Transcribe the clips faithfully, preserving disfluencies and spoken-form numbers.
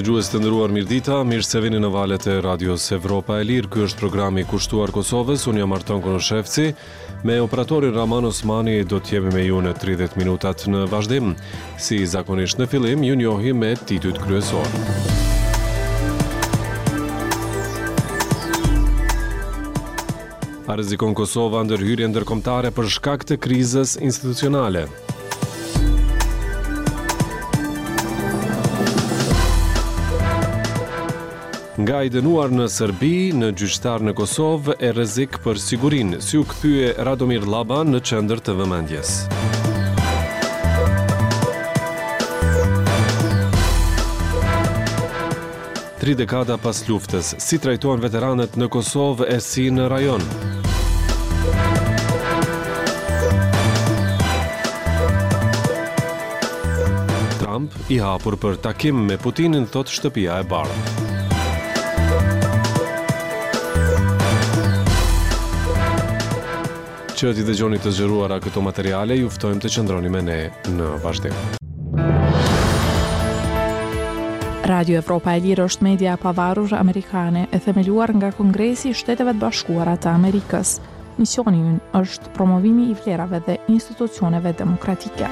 Dëgjues të nderuar, mirëdita, mirë se vini në valët e Radios Evropa e Lirë. Ky është programi i kushtuar Kosovës. Unë jam Arton Konoshevci. Me operatorin Raman Osmani do të jemi me ju në tridhjetë minutat në vazhdim. Si zakonisht në fillim, ju njohim me titujt kryesor. A rrezikon Kosova ndërhyrje ndërkombëtare për shkak të krizës institucionale? Nga i dënuar në Serbi, në gjyqtar në Kosovë e rrezik për sigurinë, si u kthye Radomir Llaban në qendër të vëmendjes. Tri dekada pas luftës, si trajtohen veteranët në Kosovë e si në rajon? Trump i hapur për takim me Putinin, thot shtëpia e bardhë. Që t'i dëgjoni të zgjeruara këto materiale, ju ftojmë të qëndroni me ne në vazhdim. Radio Evropa e Lirë është media e pavarur amerikane e themeluar nga Kongresi i Shteteve të Bashkuara të Amerikës. Misioni i ynë është promovimi i vlerave dhe institucioneve demokratike.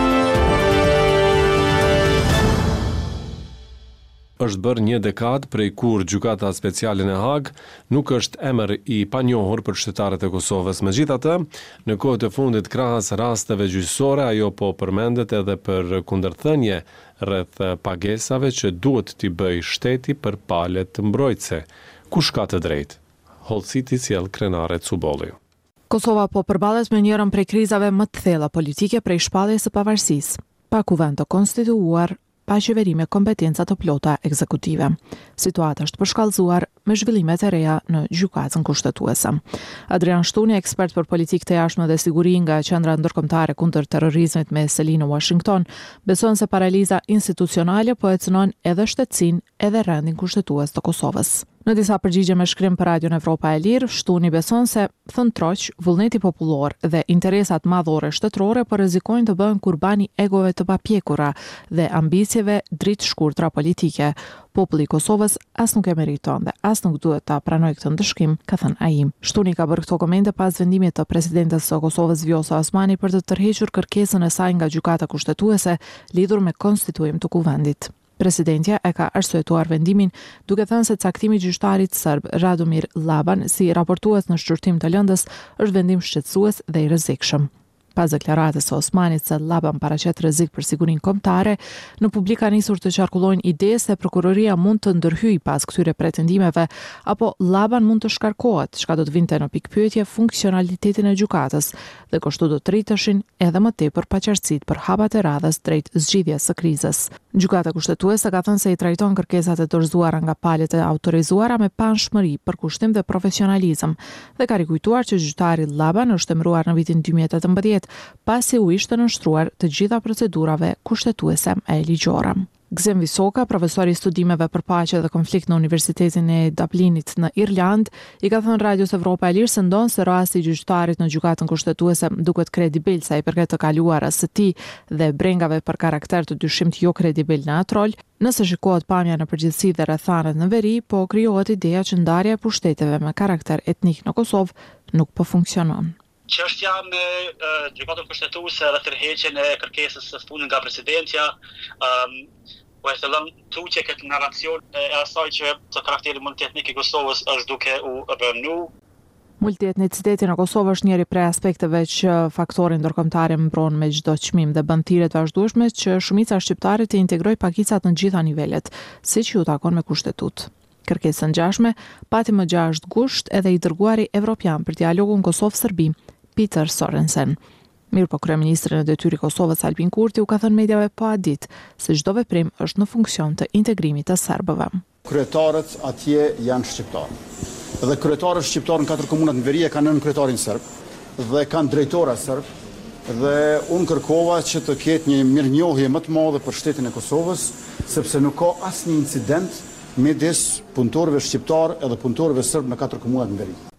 Është bërë një dekadë prej kur gjykata speciale në Hag nuk është emër i panjohur për qytetarët e Kosovës. Megjithatë, në kohët e fundit krahas rasteve gjyqësore, ajo po përmendet edhe për kundërthënie rreth pagesave që duhet t'i bëj shteti për palët mbrojtëse. Kush ka të drejtë? Hollësiti sjell Krenare Cubolli. Kosova po përballet me njërin prej krizave më të thella politike prej shpalljes së pavarësisë. Pa kuvend të konstituuar, pa qeveri me kompetenca të plota ekzekutive. Situata është përshkallëzuar me zhvillimet e reja në gjykatën kushtetuese. Adrian Shtuni, ekspert për politikë të jashtme dhe siguri nga Qendra Ndërkombëtare kundër terrorizmit me selin në Washington, beson se paraliza institucionale po e cënon edhe shtetësinë edhe rendin kushtetues të Kosovës. Në disa përgjigje me shkrim për Radion Evropa e Lirë, Shtuni beson se thënë troq, vullneti popullor dhe interesat madhore shtetërore po rrezikojnë të bëhen kurbani egove të papjekura dhe ambicjeve dritë shkurtra politike. Populli i Kosovës as nuk e meriton dhe as nuk duhet ta pranojë këtë ndëshkim, ka thënë ai. Shtuni ka bërë këto komente pas vendimit të presidentes së Kosovës Vjosa Osmani për të tërhequr kërkesën e saj nga gjykata kushtetuese lidhur me konstituim të kuvendit. Presidentja e ka arsyetuar vendimin duke thënë se caktimi i gjyqtarit serb Radomir Llaban si raportues në shqyrtim të lëndës është vendim shqetësues dhe i rrezikshëm. Pas deklaratës së Osmanit se Llaban paraqet rrezik për sigurinë kombëtare, në publik ka nisur të qarkullojnë ide se prokuroria mund të ndërhyjë pas këtyre pretendimeve, apo Llaban mund të shkarkohet, çka do të vinte në pikpyetje funksionalitetin e gjykatës dhe kështu do të rriteshin edhe më tepër paqartësitë për hapat e radhës drejt zgjidhjes së krizës. Gjykata kushtetuese ka thënë se i trajton kërkesat e dorëzuara nga palët e autorizuara me panshmëri, përkushtim dhe profesionalizëm dhe ka rikujtuar që gjyqtari Llaban është emëruar në vitin dy mijë e tetëmbëdhjetë pasi u ishte nënshtruar të gjitha procedurave kushtetuese e ligjore. Gzem Visoka, profesor i studimeve për paqe dhe konflikt në Universitetin e Dublinit në Irland, i ka thënë Radios Evropa e Lirë se ndonë se rasti i gjyqtarit në gjykatën kushtetuese duket kredibil sa i përket të kaluarës së tij dhe brengave për karakter të dyshimt jo kredibil në atë rol. Nëse shikohet pamja në përgjithësi dhe rrethanet në veri, po krijohet ideja që ndarja e pushteteve me karakter etnik në Kosovë nuk po funksionon. Çështja me uh, gjykatën kushtetuese dhe tërheqjen e kërkesës së fundit nga presidentja, um, po e thellon tuçe këtë narracion e asaj që të karakteri multietnik i Kosovës është duke u rënë. Multietniciteti në Kosovë është njëri prej aspekteve që faktorin ndërkombëtar mbron me çdo çmim dhe bën thirrje të vazhdueshme që shumica shqiptare të integrojë pakicat në gjitha nivelet, siç ju takon me kushtetut. Kërkesën ngjashme pati më gjashtë gusht edhe i dërguari evropian për dialogun Kosovë-Serbi, Peter Sorensen. Mirë po kryeministri në detyrë i Kosovës Albin Kurti u ka thënë mediave pa ditë se çdo veprim është në funksion të integrimit të serbëve. Kryetarët atje janë shqiptarë. Dhe kryetarët shqiptarë në katër komunat në veri e kanë nën kryetarin serb dhe kanë drejtora serb dhe unë kërkova që të ketë një mirënjohje më të madhe për shtetin e Kosovës, sepse nuk ka asnjë incident midis punëtorëve shqiptar edhe punëtorëve serb në katër komunat në veri.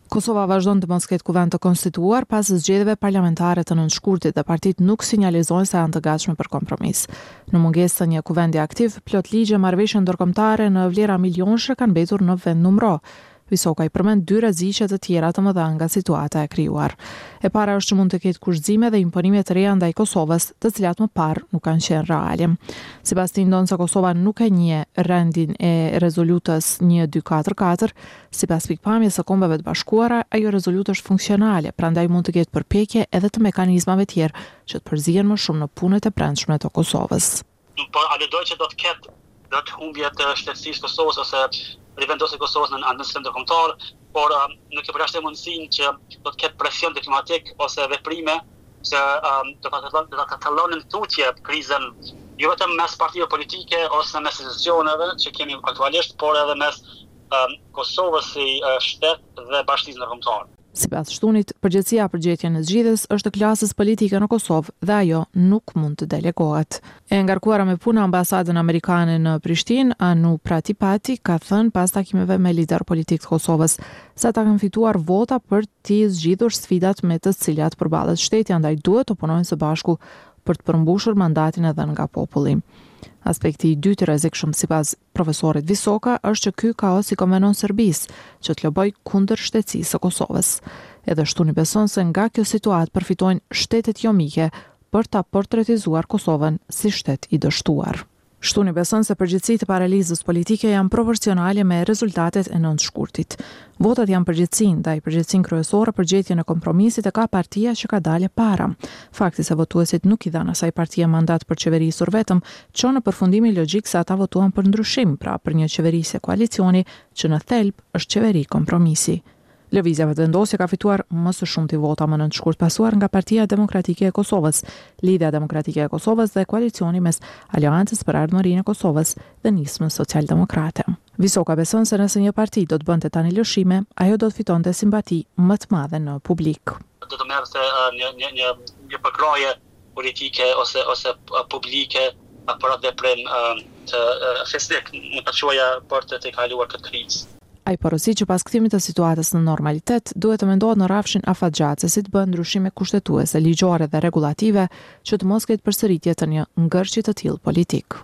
Kosova vazhdon të mos ketë kuvend të konstituar pas zgjedhjeve parlamentare të nënshkurtit dhe partitë nuk sinjalizojnë se janë të gatshme për kompromis. Në mungesë të një kuvendi aktiv, plot ligje marrëveshje ndërkombëtare në vlera milionshë kanë mbetur në vend numro. Visoka i përmend dy rreziqe të tjera të mëdha nga situata e krijuar. E para është që mund të ketë kushtzime dhe imponime të reja ndaj Kosovës, të cilat më parë nuk kanë qenë reale. Sipas tij ndonë se Kosova nuk e njeh rendin e rezolutës një dy katër katër, sipas pikpamjes së Kombeve të Bashkuara, ajo rezolutë është funksionale, prandaj mund të ketë përpjekje edhe të mekanizmave tjerë që të përzihen më shumë në punët e brendshme të Kosovës. Po a do që do të ketë do të humbje të shtetësisë Kosovës ose rivendosi Kosovës në anësim ndërkombëtar, por um, nuk e përjashton mundësinë që do të ketë presion diplomatik ose veprime që um, do të katallonin tutje krizën jo vetëm mes partive politike ose mes institucioneve që kemi aktualisht, por edhe mes um, Kosovës si uh, shtet dhe bashkisë ndërkombëtare. Sipas Shtunit, përgjegjësia për gjetjen e zgjidhjes është të klasës politike në Kosovë dhe ajo nuk mund të delegohet. E ngarkuara me punë ambasadën amerikane në Prishtinë, Anu Pratipati ka thënë pas takimeve me lider politik të Kosovës se ata kanë fituar vota për të zgjidhur sfidat me të cilat përballet shteti, andaj duhet të punojnë së bashku për të përmbushur mandatin e dhënë nga populli. Aspekti i dytë i rrezikshëm sipas profesorit Visoka është që ky kaos i konvenon Serbisë që të loboj kundër shtetësisë së Kosovës. Edhe Shtuni beson se nga kjo situatë përfitojnë shtetet jo mike për ta portretizuar Kosovën si shtet i dështuar. Shtuni beson se përgjegjësitë e paralizës politike janë proporcionale me rezultatet e nëntëshkurtit. Votat janë përgjegjësi ndaj përgjegjësinë kryesore për gjetjen e kompromisit e ka partia që ka dalë para. Fakti se votuesit nuk i dhanë asaj partie mandat për qeverisur vetëm, çon në përfundimin logjik se ata votuan për ndryshim, pra për një qeverisje koalicioni që në thelb është qeveri kompromisi. Lëvizja Vetëvendosje ka fituar më së shumti vota më nëntëshkurt pasuar nga Partia Demokratike e Kosovës, Lidhja Demokratike e Kosovës dhe koalicioni mes Aleancës për Ardhmërinë e Kosovës dhe Nismës Socialdemokrate. Visoka beson se nëse një parti do të bënte tani lëshime, ajo do të fitonte simpati më të madhe në publik. Do të merrte uh, një një një një përkraje politike ose ose uh, publike për atë veprim uh, të uh, festik, më të quaja për të, të kaluar këtë krizë. Ai porosi që pas kthimit të situatës në normalitet, duhet të mendohet në rrafshin afatgjatë si të bëhen ndryshime kushtetuese, ligjore dhe regulative që të mos ketë përsëritje të një ngërçi të tillë politik.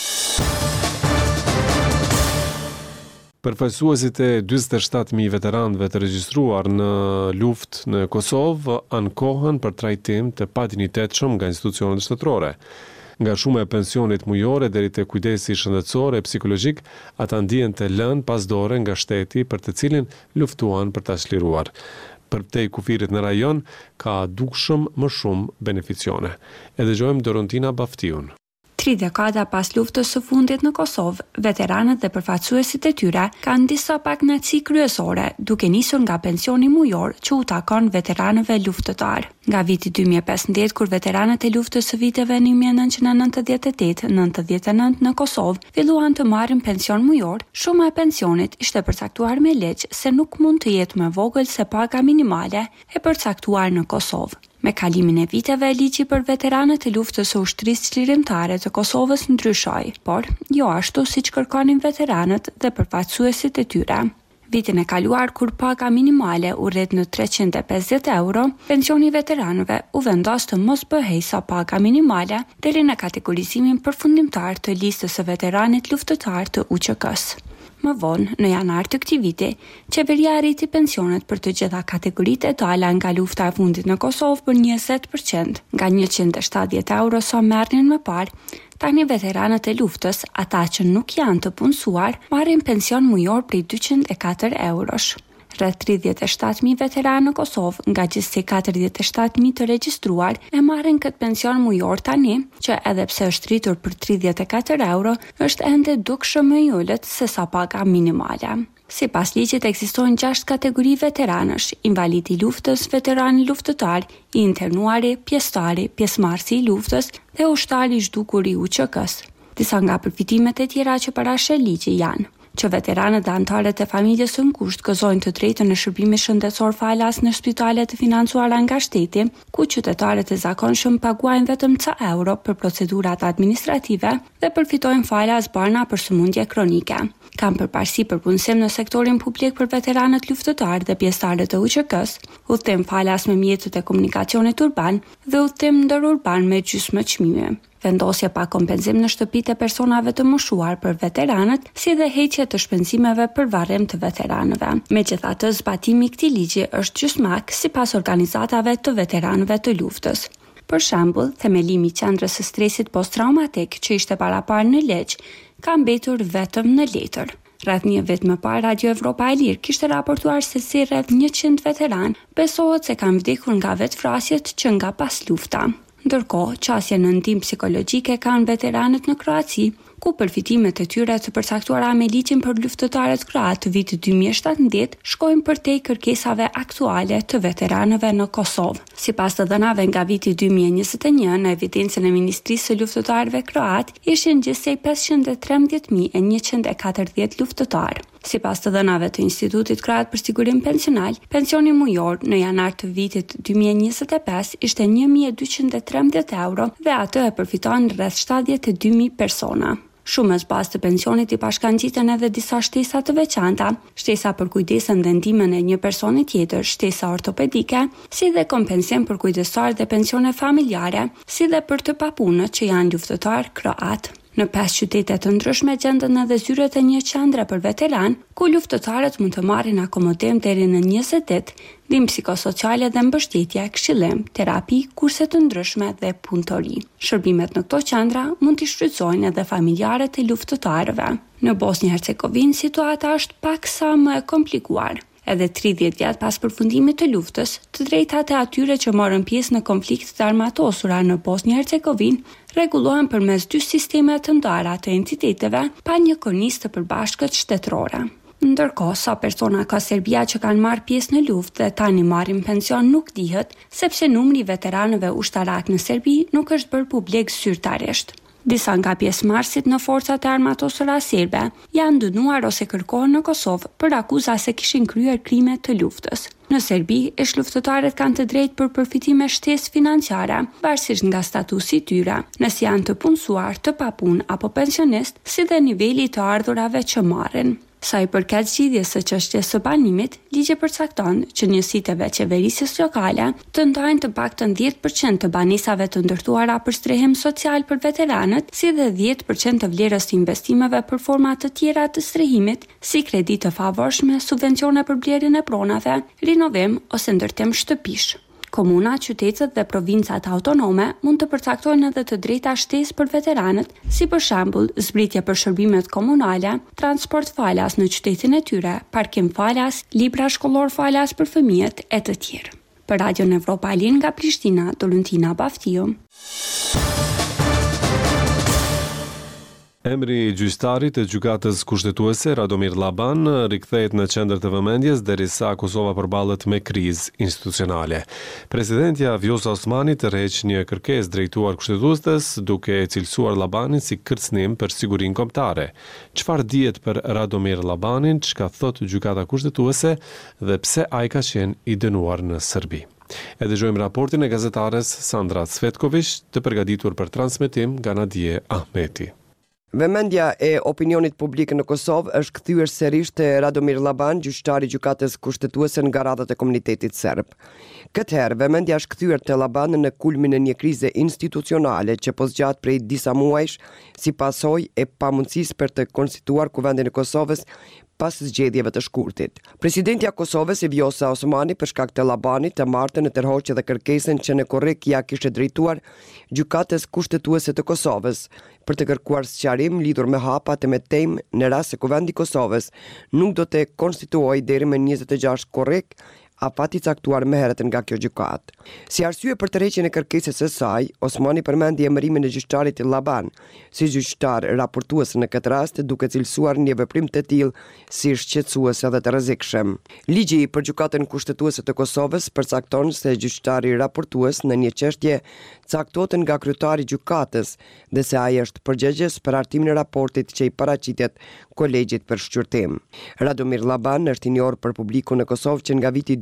Përfaqësuesit e dyzet e shtatë mijë veteranëve të regjistruar në luftë në Kosovë ankohen për trajtim të padinjitetshëm nga institucionet shtetërore. Nga shuma e pensionit mujore deri te kujdesi shëndetësor e psikologjik, ata ndihen të lënë pas dore nga shteti për të cilin luftuan për ta çliruar. Për te kufirit në rajon ka dukshëm më shumë beneficione. E dëgjojmë Dorontina Baftiun. Tri dekada pas luftës së fundit në Kosovë, veteranët dhe përfaqësuesit e tyre kanë disa pakënaqësi kryesore, duke nisur nga pensioni mujor që u takon veteranëve luftëtar. Nga viti dy mijë e pesëmbëdhjetë, kur veteranët e luftës së viteve një mijë e nëntëqind e nëntëdhjetë e tetë nëntëdhjetë e nëntë në Kosovë filluan të marrin pension mujor, shuma e pensionit ishte përcaktuar me ligj se nuk mund të jetë më vogël se paga minimale e përcaktuar në Kosovë. Me kalimin e viteve, ligji për veteranët e luftës së ushtrisë çlirimtare të Kosovës ndryshoi, por jo ashtu siç kërkonin veteranët dhe përfaqësuesit e tyre. Vitin e kaluar, kur paga minimale u rrit në treqind e pesëdhjetë euro, pensioni i veteranëve u vendos të mos bëhej sa paga minimale deri në kategorizimin përfundimtar të listës së veteranit luftëtar të U Q K-s. Më vonë, në janar të këtij viti, qeveria arriti pensionet për të gjitha kategoritë e tala nga lufta e fundit në Kosovë për njëzet përqind. Nga njëqind e shtatëdhjetë euro sa merrnin më parë, tani veteranët e luftës, ata që nuk janë të punësuar, marrin pension mujor prej dyqind e katër eurosh. Rreth tridhjetë e shtatë mijë veteranë në Kosovë, nga gjithsej katërdhjetë e shtatë mijë të regjistruar, e marrin këtë pension mujor tani, që edhe pse është rritur për tridhjetë e katër euro, është ende dukshëm më i ulët se sa paga minimale. Sipas ligjit ekzistojnë gjashtë kategori veteranësh: invalidi i luftës, veterani luftëtar, i internuari, pjesëtari, pjesëmarrësi i luftës dhe ushtari i zhdukur i U Q K-s. Disa nga përfitimet e tjera që parashë ligji janë që veteranët dhe anëtarët e familjes së ngushtë gëzojnë të drejtën në shërbime shëndetësor falas në spitalet të financuara nga shteti, ku qytetarët e zakonshëm paguajnë vetëm ca euro për procedurat administrative dhe përfitojnë falas barna për sëmundje kronike. Kam përparësi për punësim në sektorin publik për veteranët luftëtar dhe pjesëtarët e U Q K-s, udhtim falas me mjetet e komunikacionit urban dhe udhtim ndërurban me gjysmë çmime. Vendosje pa kompenzim në shtëpitë e personave të moshuar për veteranët, si dhe heqje të shpenzimeve për varrim të veteranëve. Megjithatë, zbatimi i këtij ligji është gjysmak sipas organizatave të veteranëve të luftës. Për shembull, themelimi i qendrës së stresit posttraumatik që ishte paraparë në Leq, ka mbetur vetëm në letër. Rreth një vit më parë, Radio Evropa e Lirë kishte raportuar se si rreth njëqind veteran besohet se kanë vdekur nga vetvrasjet që nga pas lufta. Ndërkohë, qasje në ndihmë psikologjike kanë veteranët në Kroaci, ku përfitimet e tyre të përcaktuara me ligjin për luftëtarët kroat të vitit dy mijë e shtatëdhjetë shkojnë përtej kërkesave aktuale të veteranëve në Kosovë. Sipas të dhënave nga viti dy mijë e njëzet e një, në evidencën e Ministrisë së Luftëtarëve kroat, ishin gjithsej pesëqind e trembëdhjetë mijë e njëqind e katërdhjetë luftëtarë. Sipas të dhënave të Institutit Kroat për Sigurim Pensional, pensioni mujor në janar të vitit dy mijë e njëzet e pesë ishte një mijë e dyqind e trembëdhjetë euro dhe atë e përfiton rreth shtatëdhjetë e dy mijë persona. Shumës bazë të pensionit i pashkangjiten edhe disa shtesa të veçanta, shtesa për kujdesën dhe ndihmën e një personi tjetër, shtesa ortopedike, si dhe kompensim për kujdestar dhe pensione familjare, si dhe për të papunët që janë luftëtar kroat. Në pesë qytete të ndryshme gjenden edhe zyret e një qendre për veteran, ku luftëtarët mund të marrin akomodim deri në njëzet ditë, ndihmë psikosociale dhe mbështetje, këshillim, terapi, kurse të ndryshme dhe punëtori. Shërbimet në këto qendra mund t'i shfrytëzojnë edhe familjarët e luftëtarëve. Në Bosnjë Hercegovinë situata është paksa më e komplikuar. Edhe tridhjetë vjet pas përfundimit të luftës, të drejtat e atyre që morën pjesë në konfliktet e armatosura në Bosnjë Hercegovinë rregullohen përmes dy sisteme të ndara të entiteteve pa një kornizë të përbashkët shtetërore. Ndërkohë, sa persona ka Serbia që kanë marrë pjesë në luftë dhe tani marrin pension nuk dihet, sepse numri i veteranëve ushtarak në Serbi nuk është bërë publik zyrtarisht. Disa nga pjesëmarrësit në forcat e armatosura serbe janë dënuar ose kërkohen në Kosovë për akuza se kishin kryer krime të luftës. Në Serbi, ish luftëtarët kanë të drejtë për përfitime shtesë financiare, varësisht nga statusi i tyre, nëse janë të punësuar, të papunë apo pensionist, si dhe niveli i të ardhurave që marrin. Sa i përket zgjidhjes së çështjes së banimit, ligji përcakton që njësitë e veçeverisjes lokale të ndajnë të paktën dhjetë përqind të banesave të ndërtuara për strehim social për veteranët, si dhe dhjetë përqind të vlerës të investimeve për forma të tjera të strehimit, si kredi të favorshme, subvencione për blerjen e pronave, rinovim ose ndërtim shtëpish. Komuna, qytetet dhe provincat autonome mund të përcaktojnë edhe të drejta shtesë për veteranët, si për shembull zbritje për shërbimet komunale, transport falas në qytetin e tyre, parkim falas, libra shkollor falas për fëmijët e të tjerë. Për Radio Evropa e Lirë nga Prishtina, Dolentina Baftiu. Emri i gjyqtarit e gjykatës kushtetuese Radomir Llaban rikthehet në qendër të vëmendjes derisa Kosova përballet me krizë institucionale. Presidentja Vjosa Osmani tërheq një kërkesë drejtuar kushtetuesës duke e cilësuar Llabanin si kërcënim për sigurinë kombëtare. Çfarë dihet për Radomir Llabanin, çka thot gjykata kushtetuese dhe pse ai ka qenë i dënuar në Serbi? E dëgjojmë raportin e gazetares Sandra Cvetković, të përgatitur për transmetim nga Nadije Ahmeti. Vëmendja e opinionit publik në Kosovë është kthyer sërish te Radomir Llaban, gjyqtari i gjykatës kushtetuese nga radhat e komunitetit serb. Këtë herë vëmendja është kthyer te Llaban në kulmin e një krize institucionale që po zgjat prej disa muajsh si pasojë e pamundësisë për të konstituar Kuvendin e Kosovës pas zgjedhjeve të shkurtit. Presidentja e Kosovës Vjosa Osmani për shkak të Llabanit të martën e tërhoqi dhe kërkesën që në korrekt ja kishte drejtuar gjykatës kushtetuese të Kosovës për të kërkuar sqarim lidhur me hapat e me temë në rast se Kuvendi i Kosovës nuk do të konstituojë deri më njëzet e gjashtë korrekt afati caktuar më herët nga kjo gjykatë. Si arsye për tërheqjen e kërkesës së saj, Osmani përmendi emërimin e gjyqtarit Llaban si gjyqtar raportues në këtë rast, duke cilësuar një veprim të tillë si shqetësues edhe të rrezikshëm. Ligji për gjykatën kushtetuese të Kosovës përcakton se gjyqtari raportues në një çështje caktohet nga kryetari i gjykatës dhe se ai është përgjegjës për hartimin e raportit që i paraqitet kolegjit për shqyrtim. Radomir Llaban është i njohur për publikun në Kosovë që nga viti dy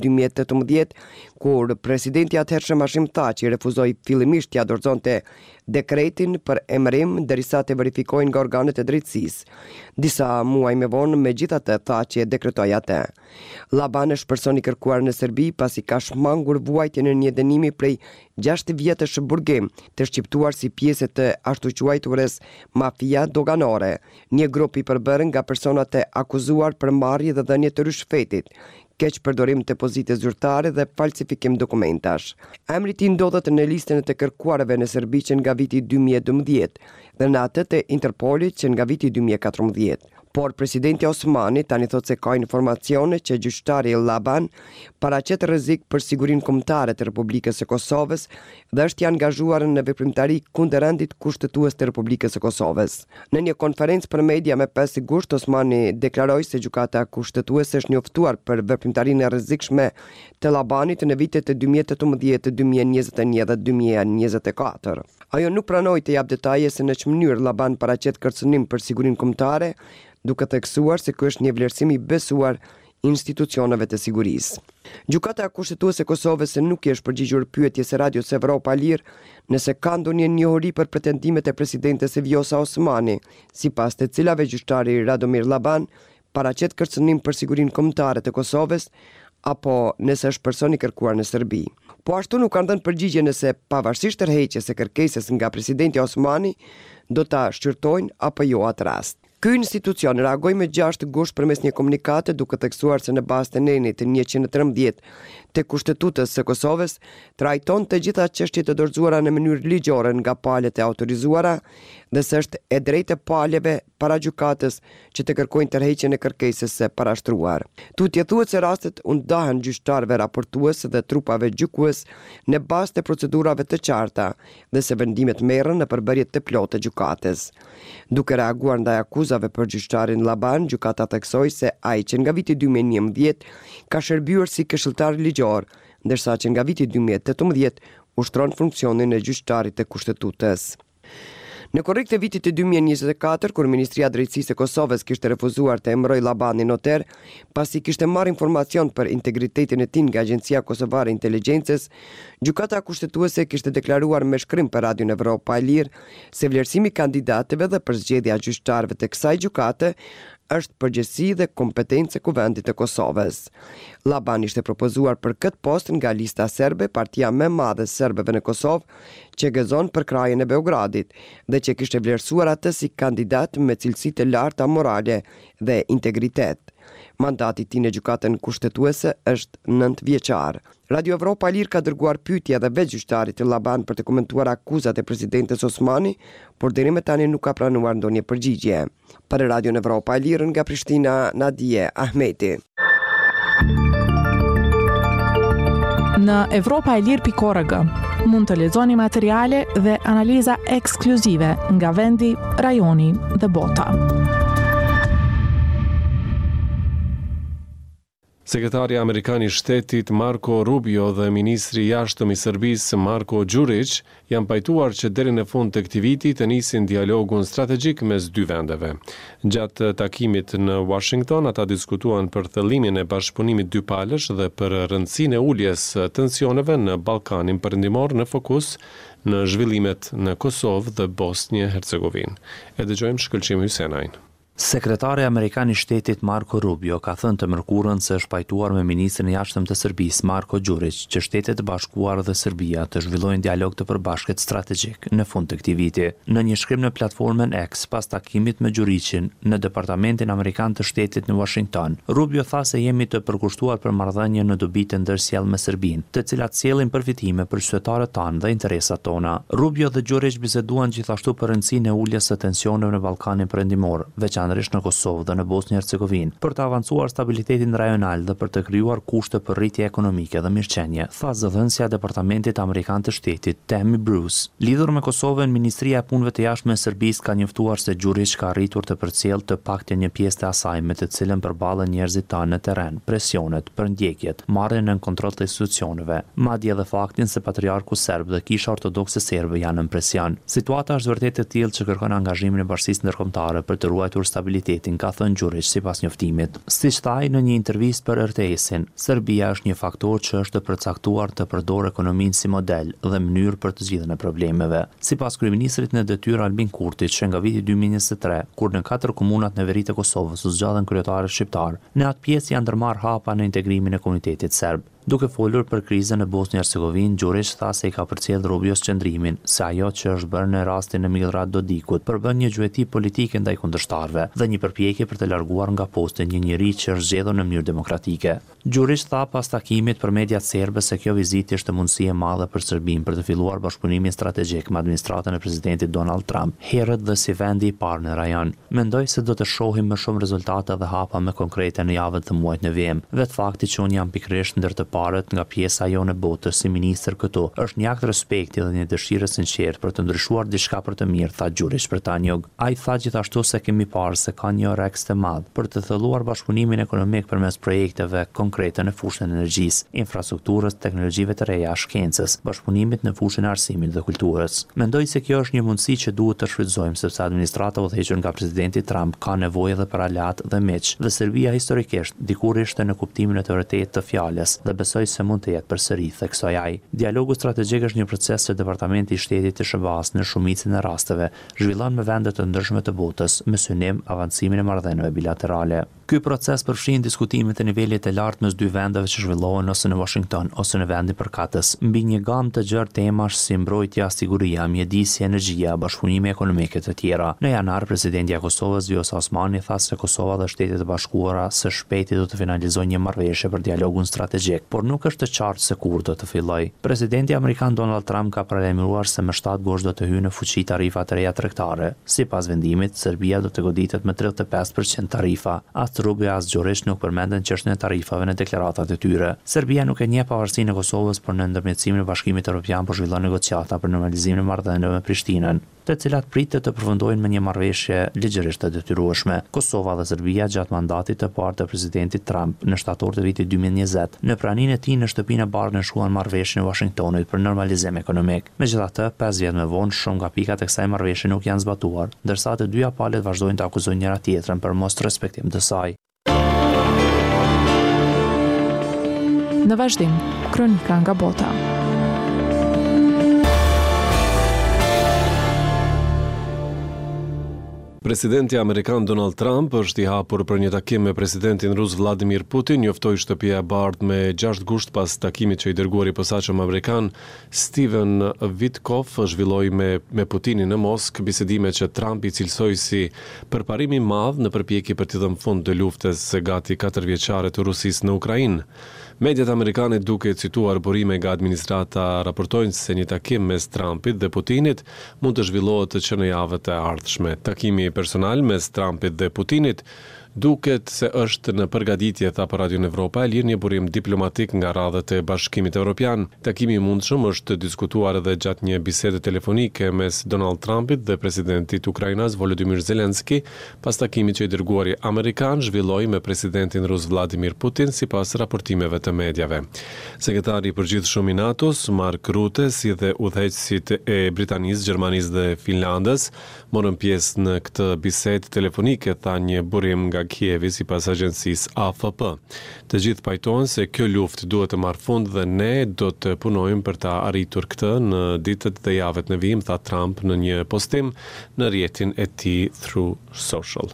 dy mijë e tetëmbëdhjetë, kur presidenti atëhershëm Hashim Thaçi refuzoi fillimisht t'i dorëzonte dekretin për emërim derisa të verifikojnë nga organet e drejtësisë. Disa muaj më vonë, megjithatë, Thaçi e dekretoi atë. Laban është personi i kërkuar në Serbi pasi ka shmangur vuajtjen e një dënimi prej gjashtë vjetësh burgim, të shqiptuar si pjesë të ashtu quajturës mafia doganore, një grup i përbërë nga personat e akuzuar për marrje dhe dhënie të rishfetit, keq përdorim të pozite zyrtare dhe falsifikim dokumentash. Emri i tij ndodhet në listën e të kërkuarve në Serbi që nga viti dy mijë e dymbëdhjetë dhe në atë të Interpolit që nga viti dy mijë e katërmbëdhjetë. Por presidenti Osmani tani thot se ka informacione që gjyqtari Laban paraqet rrezik për sigurinë kombëtare të Republikës së Kosovës dhe është i angazhuar në veprimtari kundër rendit kushtetues të Republikës së Kosovës. Në një konferencë për media me pesë gusht, Osmani deklaroi se gjykata kushtetuese është njoftuar për veprimtarinë e rrezikshme të Labanit në vitet e dy mijë e tetëmbëdhjetë, dy mijë e njëzet e një dhe dy mijë e njëzet e katër. Ajo nuk pranoi të jap detaje se në ç'më mënyrë Laban paraqet kërcënim për sigurinë kombëtare, duke theksuar se ky është një vlerësim i besuar institucioneve të sigurisë. Gjykata kushtetuese e Kosovës nuk i është përgjigjur pyetjes së Radios Evropa Lir nëse ka ndonjë njohuri për pretendimet e presidentes Vjosa Osmani, sipas të cilave gjyqtari Radomir Laban paraqet kërcënim për sigurinë kombëtare të Kosovës apo nëse është person i kërkuar në Serbi. Po ashtu nuk kanë dhënë përgjigje nëse pavarësisht tërheqjes së kërkesës nga presidenti Osmani do ta shqyrtojnë apo jo atë rast. Ky institucion reagoi me gjashtë gusht përmes një komunikate duke theksuar se në bazë të nenit të njëqind e trembëdhjetë të Kushtetutës së Kosovës trajton të gjitha çështjet e dorëzuara në mënyrë ligjore nga palët e autorizuara dhe se është e drejtë e palëve para gjykatës që të kërkojnë tërheqjen e kërkesës së parashtruar. Tutje thuhet se rastet u ndahen gjyqtarëve raportues dhe trupave gjykues në bazë të procedurave të qarta dhe se vendimet merren në përbërje të plotë të gjykatës. Duke reaguar ndaj akuzave për gjyqtarin Laban, gjykata theksoi se ai që nga viti dy mijë e njëmbëdhjetë ka shërbyer si këshilltar ligjor, ndërsa që nga viti dy mijë e tetëmbëdhjetë ushtron funksionin e gjyqtarit të Kushtetutës. Në korrik të vitit të dy mijë e njëzet e katër, kur Ministria e Drejtësisë e Kosovës kishte refuzuar të emëroj Labanin noter, pasi kishte marrë informacion për integritetin e tij nga Agjencia Kosovare e Inteligjencës, gjykata kushtetuese kishte deklaruar me shkrim për Radion Evropa e Lirë se vlerësimi i kandidatëve dhe përzgjedhja e gjyqtarëve të kësaj gjykate është përgjegjësi dhe kompetencë e Kuvendit të Kosovës. Laban ishte propozuar për këtë post nga lista serbe, partia më e madhe e serbëve në Kosovë, që gëzon për krajën e Beogradit dhe që kishte vlerësuar atë si kandidat me cilësi të larta morale dhe integritet. Mandati i tij në gjykatën kushtetuese është nëntë vjeçar. Radio Evropa Lir ka dërguar pyetje edhe vetë gjyqtarit të Laban për të komentuar akuzat e presidentes Osmani, por deri më tani nuk ka pranuar ndonjë përgjigje. Për Radio Evropa Lir nga Prishtina, Nadije Ahmeti. Në evropaelir pikë org mund të lexoni materiale dhe analiza ekskluzive nga vendi, rajoni dhe bota. Sekretari Amerikan i Shtetit Marco Rubio dhe Ministri i Jashtëm i Serbisë Marko Đurić janë pajtuar që deri në fund të këtij viti të nisin dialogun strategjik mes dy vendeve. Gjatë takimit në Washington, ata diskutuan për thellimin e bashkëpunimit dypalësh dhe për rëndësinë e uljes tensioneve në Ballkanin Perëndimor në fokus në zhvillimet në Kosovë dhe Bosnjë Hercegovinë. E dëgjojmë Shkëlqim Hysenajin. Sekretari Amerikan i Shtetit Marco Rubio ka thënë të mërkurën se është pajtuar me ministrin e jashtëm të Serbisë Marko Đurić që Shtetet e Bashkuara dhe Serbia të zhvillojnë dialog të përbashkët strategjik në fund të këtij viti. Në një shkrim në platformën X pas takimit me Đurićin në Departamentin Amerikan të Shtetit në Washington, Rubio tha se jemi të përkushtuar për marrëdhënie në dobi të ndërsjell me Serbinë, të cilat sjellin përfitime për qytetarët tanë dhe interesat tona. Rubio dhe Đurić biseduan gjithashtu për rëndësinë e uljes së tensioneve në Ballkanin Perëndimor, veçanërisht në Kosovë dhe në Bosnjë Hercegovinë, për të avancuar stabilitetin rajonal dhe për të krijuar kushte për rritje ekonomike dhe mirëqenie, tha zëdhënësja e Departamentit Amerikan të Shtetit, Tammy Bruce. Lidhur me Kosovën, Ministria e Punëve të Jashtme e Serbisë ka njoftuar se Đurić ka arritur të përcjellë të paktën një pjesë të asaj me të cilën përballen njerëzit tanë në terren, presionet, përndjekjet, marrjen në kontroll të institucioneve, madje edhe faktin se patriarku serb dhe Kisha Ortodokse serbe janë në presion. Situata është vërtet e tillë që kërkon angazhimin e bashkisë ndërkombëtare për të ruajtur stabilitetin, ka thënë Gjurić sipas njoftimit. Siç thaj në një intervistë për R T S-in, Serbia është një faktor që është përcaktuar të përdorë ekonominë si model dhe mënyrë për të zgjidhjen e problemeve. Sipas kryeministrit në detyrë Albin Kurti, që nga viti dy mijë e njëzet e tre, kur në katër komunat në veri të Kosovës u zgjodhen kryetarë shqiptar, në atë pjesë janë ndërmarrë hapa në integrimin e komunitetit serb. Duke folur për krizën në Bosnjë Hercegovinë, Gjurić tha se i ka përcjell Rubios qëndrimin se ajo që është bërë në rastin e Milorad Dodikut përbën një gjueti politike ndaj kundërshtarëve dhe një përpjekje për të larguar nga posti një njerëz që është zgjedhur në mënyrë demokratike. Gjurić tha pas takimit për mediat serbe se kjo vizitë ishte mundësi e madhe për Serbinë për të filluar bashkëpunimin strategjik me administratën e presidentit Donald Trump, herët dhe si vendi i parë në rajon. Mendoj se do të shohim më shumë rezultate dhe hapa më konkrete në javët të muajit në vijim. Vetë fakti që unë jam pikërisht ndër të parët nga pjesa jonë e botës si ministër këtu është një akt respekti dhe një dëshirë sinqertë për të ndryshuar diçka për të mirë, tha Gjurić për Tanjug. Ai tha gjithashtu se kemi parë se ka një reks të madh për të thelluar bashkëpunimin ekonomik përmes projekteve konkrete në fushën e energjisë, infrastrukturës, teknologjive të reja, shkencës, bashkëpunimit në fushën e arsimit dhe kulturës. Mendoj se kjo është një mundësi që duhet të shfrytëzojmë sepse administrata udhëhequr nga presidenti Trump ka nevojë edhe për aleat dhe miq, dhe Serbia historikisht dikur ishte në kuptimin e të vërtetë të fjalës dhe besoj se mund të jetë përsëri, theksoi ai. Dialogu strategjik është një proces që Departamenti i Shtetit të S B A-s në shumicën e rasteve zhvillon me vende të ndryshme të botës me synim avancimin e marrëdhënieve bilaterale. Ky proces përfshin diskutime të nivelit të lartë mes dy vendeve që zhvillohen ose në Washington ose në vendin përkatës, mbi një gamë të gjerë temash si mbrojtja, siguria, mjedisi, energjia, bashkëpunime ekonomike të tjera. Në janar, presidenti i Kosovës Vjosa Osmani tha se Kosova dhe Shtetet e Bashkuara së shpejti do të finalizojnë një marrëveshje për dialogun strategjik, por nuk është të qartë se kur do të fillojë. Presidenti amerikan Donald Trump ka paralajmëruar se më shtatë gusht do të hyjë në fuqi tarifa të reja tregtare. Sipas vendimit, Serbia do të goditet me tridhjetë e pesë përqind tarifa. Rubio as Gjurić nuk përmendën çështjen e tarifave në deklaratat e tyre. Serbia nuk e njeh pavarësinë e Kosovës, por në ndërmjetësimin e Bashkimit Evropian po zhvillon negociata për normalizimin e marrëdhënieve me Prishtinën, të cilat pritet të përfundojnë me një marrëveshje ligjërisht të detyrueshme. Kosova dhe Serbia gjatë mandatit të parë të presidentit Trump në shtator të vitit dy mijë e njëzet, në praninë e tij në shtëpinë e bardhë nënshuan marrëveshjen e Washingtonit për normalizim ekonomik. Megjithatë, pesë vjet më vonë shumë nga pikat e kësaj marrëveshje nuk janë zbatuar, ndërsa të dyja palët vazhdojnë të akuzojnë njëra tjetrën për mos respektim të saj. Në vazhdim, kronika nga bota. Presidenti amerikan Donald Trump është i hapur për një takim me presidentin rus Vladimir Putin, njoftoi shtëpia e bardhë me gjashtë gusht pas takimit që i dërguari i posaçëm amerikan Steven Witkoff zhvilloi me me Putinin në Moskë, bisedime që Trump i cilsoi si përparim i madh në përpjekje për të dhënë fund të luftës së gati katër vjeçare të Rusisë në Ukrainë. Mediat amerikane duke cituar burime nga administrata raportojnë se një takim mes Trumpit dhe Putinit mund të zhvillohet që në javët e ardhshme. Takimi personal mes Trumpit dhe Putinit duket se është në përgatitje, tha për Radio Evropa, e lirë një burim diplomatik nga radhët e Bashkimit Evropian. Takimi i mundshëm është diskutuar edhe gjatë një bisede telefonike mes Donald Trumpit dhe presidentit Ukrainas Volodymyr Zelensky, pas takimit që i dërguari amerikan zhvilloi me presidentin rus Vladimir Putin sipas raportimeve të mediave. Sekretari i përgjithshëm i NATO-s, Mark Rutte, si dhe udhëheqësit e Britanisë, Gjermanisë dhe Finlandës morën pjesë në këtë bisedë telefonike, tha një burim nga Kievi sipas agjencisë A F P. Të gjithë pajtohen se kjo luftë duhet të marrë fund dhe ne do të punojmë për ta arritur këtë në ditët dhe javët në vijim, tha Trump në një postim në rrjetin e tij Truth Social.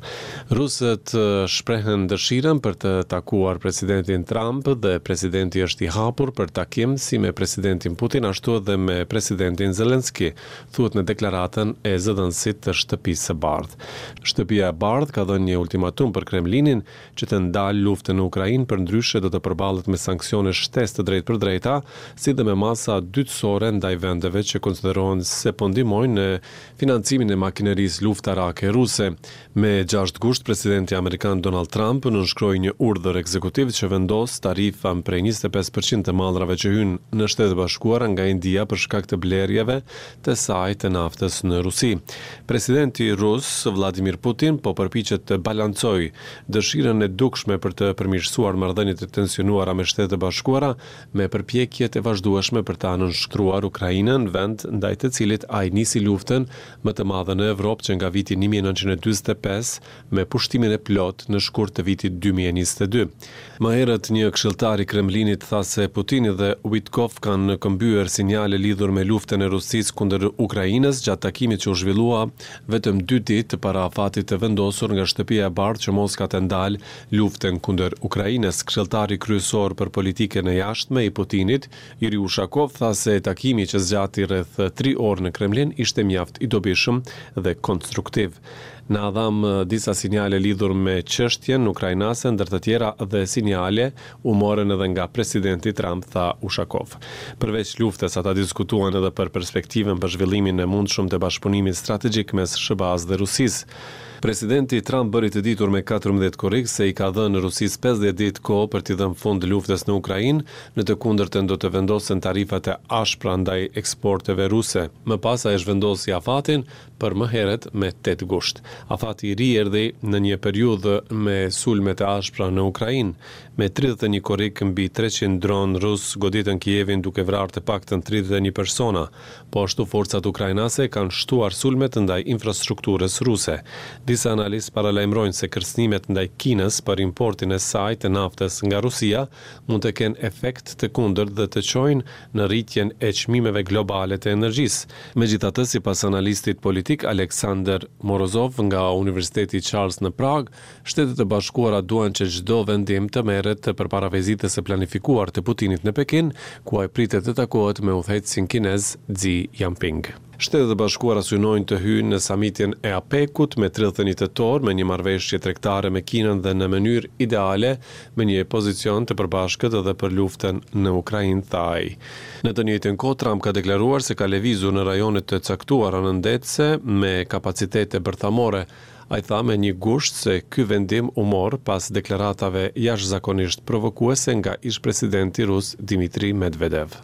Rusët shprehen dëshirën për të takuar presidentin Trump dhe presidenti është i hapur për takim si me presidentin Putin ashtu edhe me presidentin Zelensky, thuhet në deklaratën e zëdhënësit të Shtëpisë së Bardhë. Shtëpia e Bardhë ka dhënë një ultimatum për Kremlinin që të ndalë luftën në Ukrainë, për ndryshe do të përballet me sanksione shtesë të drejtë për drejta, si dhe me masa dytësore ndaj vendeve që konsiderohen se po ndihmojnë në financimin e makinerisë luftarake ruse. Me gjashtë gusht, presidenti amerikan Donald Trump nënshkroi një urdhër ekzekutiv që vendos tarifa prej njëzet e pesë përqind të mallrave që hyjnë në Shtetet e Bashkuara nga India për shkak të blerjeve të saj të naftës në Rusi. Presidenti rus Vladimir Putin po përpiqet të balancojë deklaroi dëshirën e dukshme për të përmirësuar marrëdhëniet e tensionuara me Shtetet e Bashkuara me përpjekjet e vazhdueshme për të nënshtruar Ukrainën, vend ndaj të cilit ai nisi luftën më të madhe në Evropë që nga viti një mijë e nëntëqind e dyzet e pesë me pushtimin e plot në shkurt të vitit dy mijë e njëzet e dy. Më herët një këshilltar i Kremlinit tha se Putini dhe Witkoff kanë këmbyer sinjale lidhur me luftën e Rusisë kundër Ukrainës gjatë takimit që u zhvillua vetëm dy ditë para afatit të vendosur nga shtëpia e bardhë që Moska të ndalë luftën kundër Ukrainës. Këshilltari kryesor për politikën e jashtme i Putinit, Yuri Ushakov, tha se takimi që zgjati rreth tri orë në Kremlin ishte mjaft i dobishëm dhe konstruktiv. Na dham disa sinjale lidhur me çështjen ukrainase, ndër të tjera dhe sinjale u morën edhe nga presidenti Trump, tha Ushakov. Përveç luftës, ata diskutuan edhe për perspektivën për zhvillimin e mundshëm të bashkëpunimit strategjik mes S B A-s dhe Rusisë. Presidenti Trump bëri të ditur me katërmbëdhjetë korrik se i ka dhënë Rusisë pesëdhjetë ditë kohë për t'i dhënë fund luftës në Ukrainë, në të kundërtën do të vendosen tarifat e ashpra ndaj eksporteve ruse. Më pas ai zhvendosi afatin për më herët me tetë gusht. Afati i ri erdhi në një periudhë me sulmet e ashpra në Ukrainë, me tridhjetë e një korrik mbi treqind dronë rus goditën Kijevin duke vrarë të paktën tridhjetë e një persona. Po ashtu forcat ukrainase kanë shtuar sulmet ndaj infrastrukturës ruse. Disa analistë paralajmërojnë se kërcënimet ndaj Kinës për importin e saj të naftës nga Rusia mund të kenë efekt të kundërt dhe të çojnë në rritjen e çmimeve globale të energjisë. Megjithatë, sipas analistit politik Aleksandr Morozov nga Universiteti Charles në Prag, Shtetet e Bashkuara duan që çdo vendim të merret përpara vizitës së planifikuar të Putinit në Pekin, ku ai pritet të takohet me udhëheqësin kinez Xi Jinping. Shtetet e Bashkuara synojnë të hyjnë në samitin e APEC-ut me tridhjetë e një tetor me një marrëveshje tregtare me Kinën dhe në mënyrë ideale me një pozicion të përbashkët edhe për luftën në Ukrainë, tha ai. Në të njëjtën kohë, Trump ka deklaruar se ka lëvizur në rajonet të caktuara nëndetëse me kapacitete bërthamore. Ai tha me një gusht se ky vendim u mor pas deklaratave jashtëzakonisht provokuese nga ish-presidenti rus Dmitri Medvedev.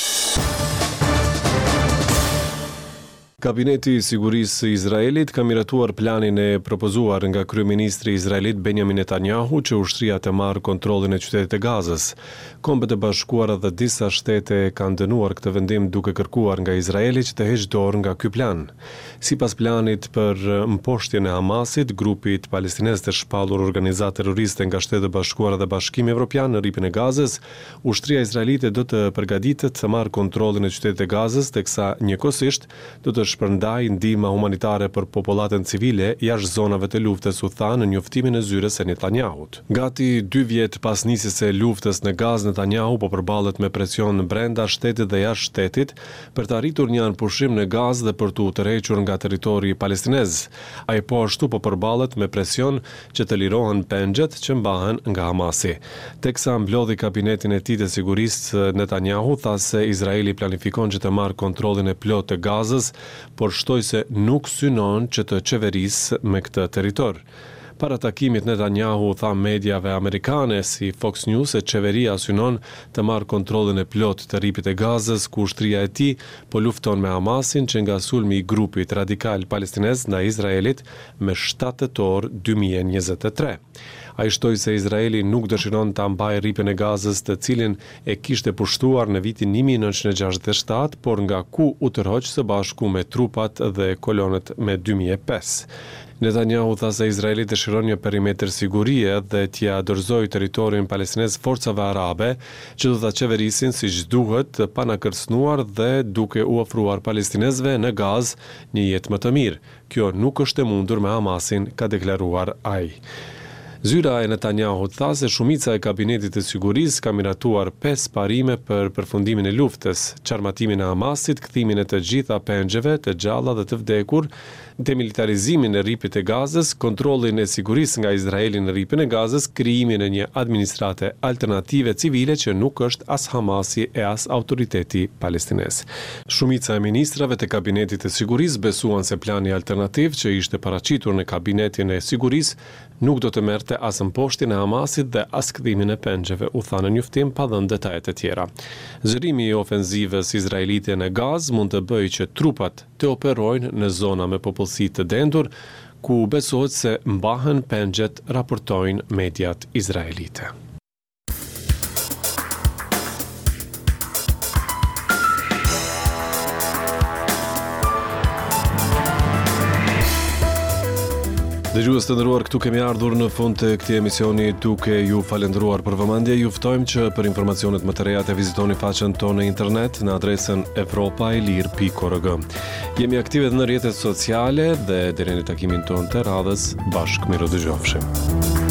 Kabineti i Sigurisë i Izraelit ka miratuar planin e propozuar nga kryeministri izraelit Benjamin Netanyahu që ushtria të marrë kontrollin e qytetit të Gazës. Kombet e Bashkuara dhe disa shtete kanë dënuar këtë vendim duke kërkuar nga Izraeli që të heqë dorë nga ky plan. Sipas planit për mposhtjen e Hamasit, grupit palestinez të shpallur organizatë terroriste nga Shtetet e Bashkuara dhe Bashkimi Evropian në rripin e Gazës, ushtria izraelite do të përgatitet të marrë kontrollin e qytetit të Gazës, teksa njëkohësisht do të shpërndaj ndihmë humanitare për popullatën civile jashtë zonave të luftës, u tha në njoftimin e zyres së Netanyahut. Gati dy vjet pas nisjes së luftës në Gazë, Netanyahu po përballet me presion brenda shtetit dhe jashtë shtetit për të arritur një anëpushim në Gazë dhe për t'u tërhequr nga territori palestinez. Ai po ashtu po përballet me presion që të lirohen pengjet që mbahen nga Hamasi. Teksa mblodhi kabinetin e tij të sigurisë, Netanyahu tha se Izraeli planifikon që të marrë kontrollin e plotë të Gazës, por shtoi se nuk synon që të qeverisë me këtë territor. Para takimit, Netanyahu tha mediave amerikane si Fox News se qeveria synon të marrë kontrollin e plot të rripit e Gazës, ku ushtria e tij po lufton me Hamasin që nga sulmi i grupit radikal palestinez ndaj Izraelit me shtatë tetor dy mijë e njëzet e tre. Ai shtoi se Izraeli nuk dëshiron ta mbajë rripin e Gazës, të cilin e kishte pushtuar në vitin një mijë e nëntëqind e gjashtëdhjetë e shtatë, por nga ku u tërhoq së bashku me trupat dhe kolonët me dy mijë e pesë. Netanyahu tha se Izraeli dëshiron një perimetër sigurie dhe t'ia dorëzojë territorin palestinez forcave arabe që do ta qeverisin siç duhet, pa na kërcënuar dhe duke u ofruar palestinezëve në Gazë një jetë më të mirë. Kjo nuk është e mundur me Hamasin, ka deklaruar ai. Zyra e Netanyahut tha se shumica e kabinetit të sigurisë ka miratuar pesë parime për përfundimin e luftës, çarmatimin e Hamasit, kthimin e të gjitha pengjeve të gjalla dhe të vdekur, demilitarizimin e rripit e Gazës, kontrollin e sigurisë nga Izraeli në rripin e Gazës, krijimin e një administrate alternative civile që nuk është as Hamasi e as autoriteti palestinez. Shumica e ministrave të kabinetit të sigurisë besuan se plani alternativ që ishte paraqitur në kabinetin e sigurisë nuk do të merrte as mposhtjen e Hamasit dhe as kthimin e pengjeve, u tha në njoftim pa dhënë detajet e tjera. Zërimi i ofenzivës izraelite në Gazë mund të bëjë që trupat të operojnë në zona me popullsi të dendur, ku besohet se mbahen pengjet, raportojnë mediat izraelite. Dëgjues të nderuar, këtu kemi ardhur në fund të këtij emisioni duke ju falendëruar për vëmendje. Ju ftojmë që për informacionet më të reja të vizitoni faqen tonë në internet në adresën evropa e lir pikë org. Jemi aktive në rrjetet sociale dhe deri në takimin tonë të radhës bashkë miru dëgjofshim.